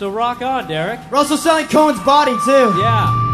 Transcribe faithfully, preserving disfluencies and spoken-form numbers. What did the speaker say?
So rock on, Derek. We're also selling Cohen's body, too. Yeah.